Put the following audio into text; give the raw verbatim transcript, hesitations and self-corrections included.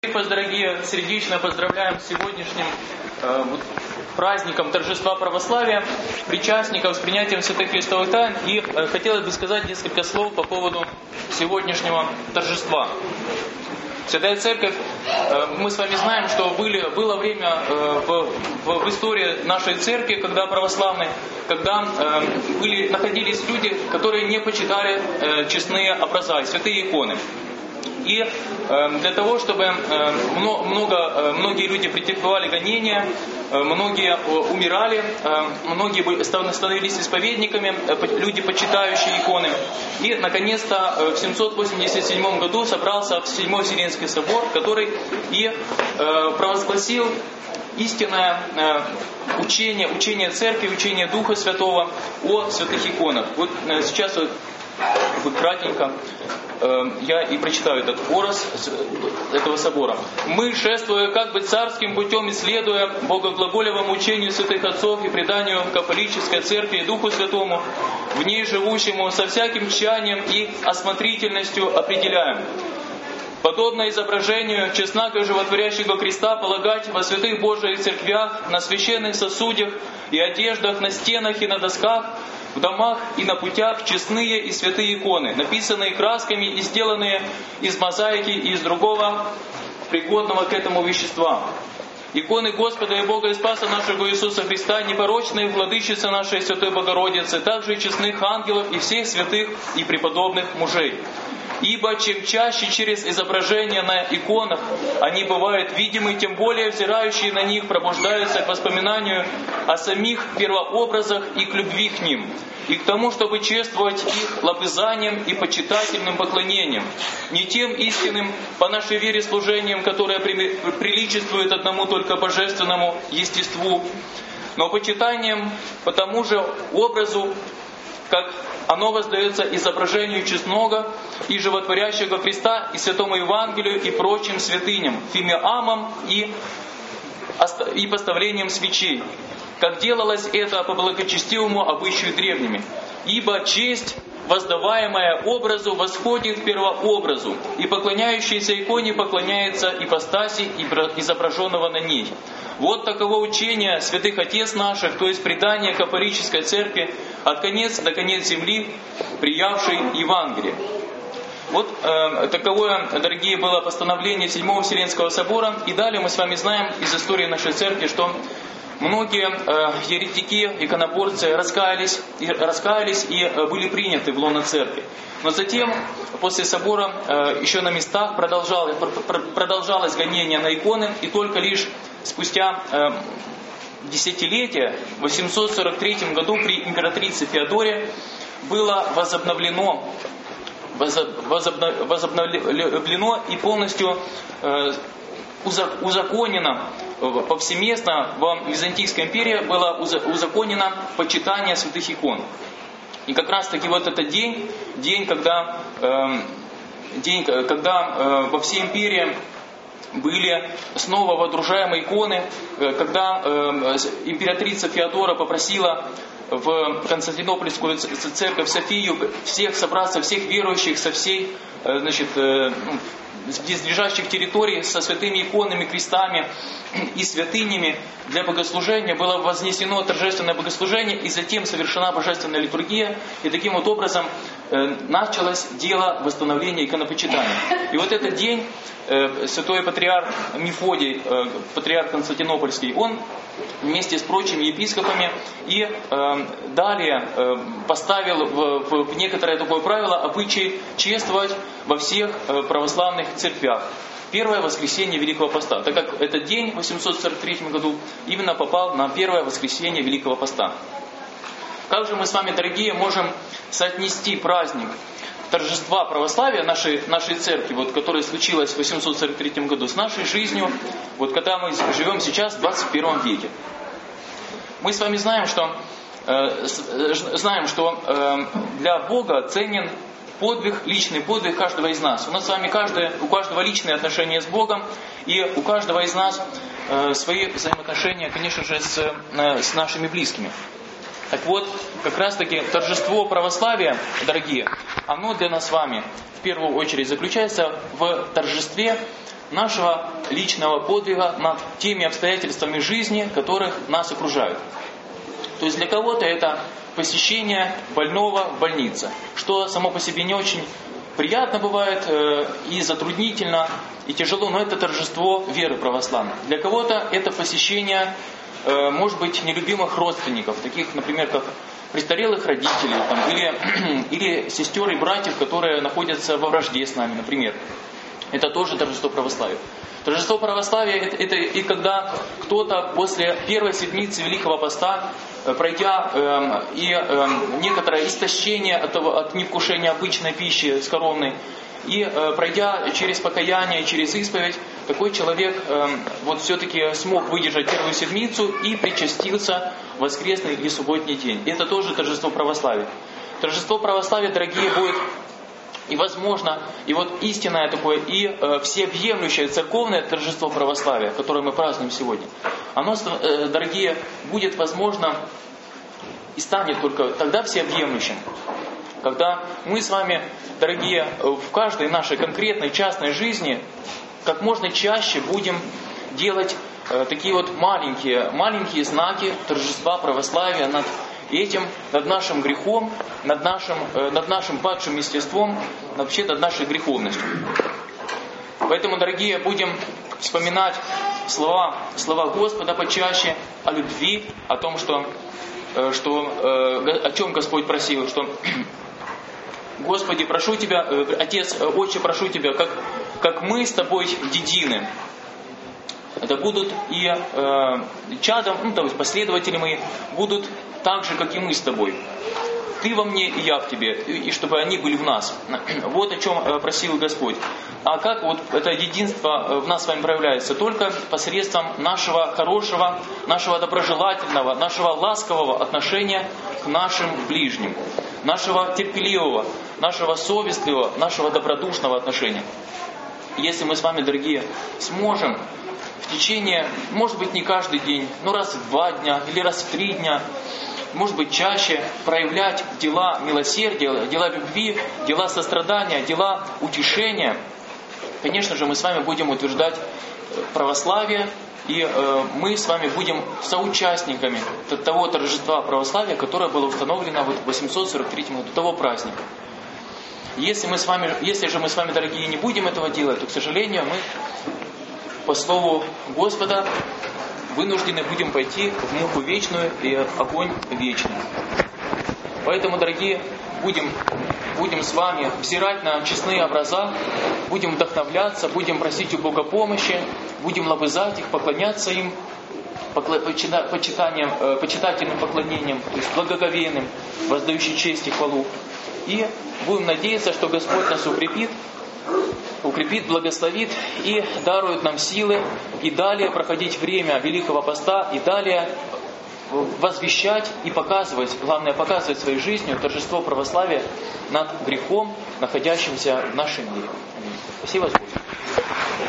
всех вас, дорогие, сердечно поздравляем с сегодняшним э, вот, праздником торжества православия, причастников с принятием святых христовых тайн. И э, хотелось бы сказать несколько слов по поводу сегодняшнего торжества. Святая Церковь, э, мы с вами знаем, что были, было время э, в, в, в истории нашей Церкви, когда православной, когда э, были, находились люди, которые не почитали э, честные образа, святые иконы. И э, для того, чтобы э, много, э, многие люди претерпевали гонения, э, многие э, умирали, э, многие были, становились исповедниками, э, люди, почитающие иконы. И, наконец-то, э, в семьсот восемьдесят седьмом году собрался Седьмой Вселенский собор, который и э, провозгласил истинное э, учение, учение Церкви, учение Духа Святого о святых иконах. Вот э, сейчас вот, вот кратенько э, я и прочитаю этот образ этого собора. «Мы, шествуя как бы царским путем, исследуя богоглаголевому учению святых отцов и преданию католической церкви и Духу Святому, в ней живущему со всяким тщанием и осмотрительностью определяем. Подобно изображению честнака животворящего креста полагать во святых Божиих церквях, на священных сосудах и одеждах, на стенах и на досках, в домах и на путях честные и святые иконы, написанные красками и сделанные из мозаики и из другого пригодного к этому вещества. Иконы Господа и Бога и Спаса нашего Иисуса Христа, непорочные владычицы нашей Святой Богородицы, также и честных ангелов и всех святых и преподобных мужей. Ибо чем чаще через изображения на иконах они бывают видимы, тем более взирающие на них пробуждаются к воспоминанию о самих первообразах и к любви к ним, и к тому, чтобы чествовать их лобызанием и почитательным поклонением, не тем истинным по нашей вере служением, которое приличествует одному только божественному естеству, но почитанием по тому же образу, как оно воздается изображению честного и животворящего креста и святому Евангелию и прочим святыням, фимиамам и, и поставлением свечей, как делалось это по благочестивому обычаю древними. Ибо честь, воздаваемая образу, восходит к первообразу, и поклоняющийся иконе поклоняется ипостаси изображенного на ней. Вот таково учение святых отец наших, то есть предание католической церкви от конец до конец земли, приявшей Евангелие». Вот э, таковое, дорогие, было постановление Седьмого Вселенского собора. И далее мы с вами знаем из истории нашей церкви, что многие э, еретики, иконоборцы раскаялись и, раскаялись и э, были приняты в лоно церкви. Но затем, после собора, э, еще на местах продолжалось, продолжалось гонение на иконы, и только лишь спустя э, десятилетия, в восемьсот сорок третьем году при императрице Феодоре было возобновлено, возобновлено и полностью э, узаконено повсеместно в Византийской империи было узаконено почитание святых икон. И как раз таки вот этот день, день, когда, э, день, когда э, во всей империи были снова водружаемые иконы, э, когда э, императрица Феодора попросила в Константинопольскую церковь Софию всех собраться, всех верующих со всей, э, значит, э, близлежащих территорий со святыми иконами, крестами и святынями для богослужения, было вознесено торжественное богослужение и затем совершена божественная литургия, и таким вот образом э, началось дело восстановления иконопочитания. И вот этот день э, святой патриарх Мефодий, э, патриарх Константинопольский, он вместе с прочими епископами и э, далее э, поставил в, в, в некоторое такое правило обычай чествовать во всех э, православных церквях первое воскресенье Великого Поста, так как этот день в восемьсот сорок третьем году именно попал на первое воскресенье Великого Поста. Как же мы с вами, дорогие, можем соотнести праздник торжества православия нашей, нашей церкви, вот, которое случилось в восемьсот сорок третьем году, с нашей жизнью, вот, когда мы живем сейчас в двадцать первом веке? Мы с вами знаем, что, э, знаем, что э, для Бога ценен подвиг, личный подвиг каждого из нас. У нас с вами каждый, у каждого личные отношения с Богом, и у каждого из нас э, свои взаимоотношения, конечно же, с, э, с нашими близкими. Так вот, как раз таки торжество православия, дорогие, оно для нас с вами в первую очередь заключается в торжестве нашего личного подвига над теми обстоятельствами жизни, которых нас окружают. То есть для кого-то это посещение больного в больнице, что само по себе не очень приятно бывает э, и затруднительно, и тяжело, но это торжество веры православной. Для кого-то это посещение, э, может быть, нелюбимых родственников, таких, например, как престарелых родителей, там, или, или сестер и братьев, которые находятся во вражде с нами, например. Это тоже торжество православия. Торжество православия это, это и когда кто-то после первой седмицы Великого Поста, пройдя э, и э, некоторое истощение от, от невкушения обычной пищи скоромной, и э, пройдя через покаяние, через исповедь, такой человек э, вот все-таки смог выдержать первую седмицу и причастился в воскресный или субботний день. И это тоже торжество православия. Торжество православия, дорогие, будет и возможно, и вот истинное такое, и э, всеобъемлющее церковное торжество православия, которое мы празднуем сегодня, оно, э, дорогие, будет возможно и станет только тогда всеобъемлющим, когда мы с вами, дорогие, в каждой нашей конкретной частной жизни как можно чаще будем делать э, такие вот маленькие, маленькие знаки торжества православия над этим, над нашим грехом, над нашим, э, над нашим падшим естеством, вообще над нашей греховностью. Поэтому, дорогие, будем вспоминать слова, слова Господа почаще о любви, о том, что, э, что, э, о чем Господь просил, что Господи, прошу Тебя, э, Отец, э, Отче, прошу Тебя, как, как мы с Тобой едины. Это будут и э, чадом, ну, то есть последователи мои, будут так же, как и мы с тобой. Ты во мне, и я в тебе, и, и чтобы они были в нас. Вот о чем э, просил Господь. А как вот это единство в нас с вами проявляется? Только посредством нашего хорошего, нашего доброжелательного, нашего ласкового отношения к нашим ближним, нашего терпеливого, нашего совестливого, нашего добродушного отношения. Если мы с вами, дорогие, сможем в течение, может быть, не каждый день, но раз в два дня или раз в три дня, может быть, чаще проявлять дела милосердия, дела любви, дела сострадания, дела утешения, конечно же, мы с вами будем утверждать православие, и э, мы с вами будем соучастниками того торжества православия, которое было установлено вот в восемьсот сорок третьем году, того праздника. Если, мы с вами, если же мы с вами, дорогие, не будем этого делать, то, к сожалению, мы по слову Господа вынуждены будем пойти в муку вечную и огонь вечный. Поэтому, дорогие, будем, будем с вами взирать на честные образа, будем вдохновляться, будем просить у Бога помощи, будем лобызать их, поклоняться им, почитанием, почитательным поклонением, то есть благоговейным, воздающим честь и хвалу. И будем надеяться, что Господь нас укрепит, укрепит, благословит и дарует нам силы и далее проходить время Великого Поста, и далее возвещать и показывать, главное показывать своей жизнью торжество православия над грехом, находящимся в нашем мире. Спасибо, Господь.